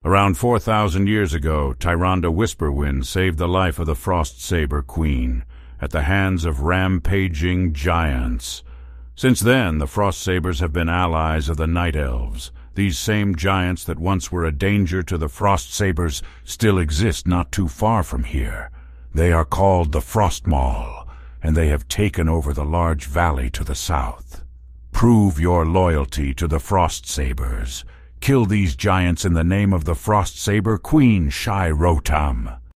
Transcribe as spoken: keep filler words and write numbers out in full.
Around four thousand years ago, Tyrande Whisperwind saved the life of the Frost Saber Queen at the hands of rampaging giants. Since then, the Frost Sabers have been allies of the Night Elves. These same giants that once were a danger to the Frost Sabers still exist not too far from here. They are called the Frostmaw, and they have taken over the large valley to the south. Prove your loyalty to the Frost Sabers. Kill these giants in the name of the Frost Saber Queen, Shai Rotam.